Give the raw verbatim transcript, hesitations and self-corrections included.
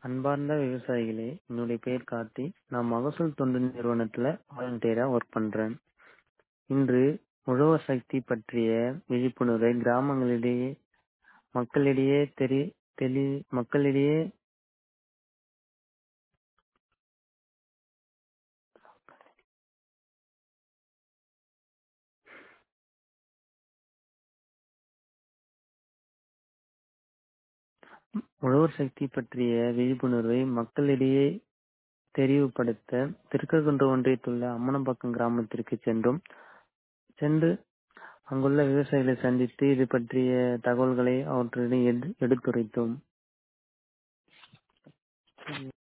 அன்பார்ந்த விவசாயிகளே, என்னுடைய பேர் கார்த்தி. நான் மகசூல் தொண்டு நிறுவனத்துல வாலண்டியரா ஒர்க் பண்றேன். இன்று உழவர் சக்தி பற்றிய விழிப்புணர்வை கிராமங்களிடையே மக்களிடையே தெரி தெளி மக்களிடையே உழவர் சக்தி பற்றிய விழிப்புணர்வை மக்களிடையே தெரிவுபடுத்த திருக்ககுன்ற ஒன்றியத்துள்ள அம்மனம்பாக்கம் கிராமத்திற்கு சென்றோம். சென்று அங்குள்ள விவசாயிகளை சந்தித்து இது பற்றிய தகவல்களை அவற்றிடம் எடு- எடுத்துரைத்தோம்.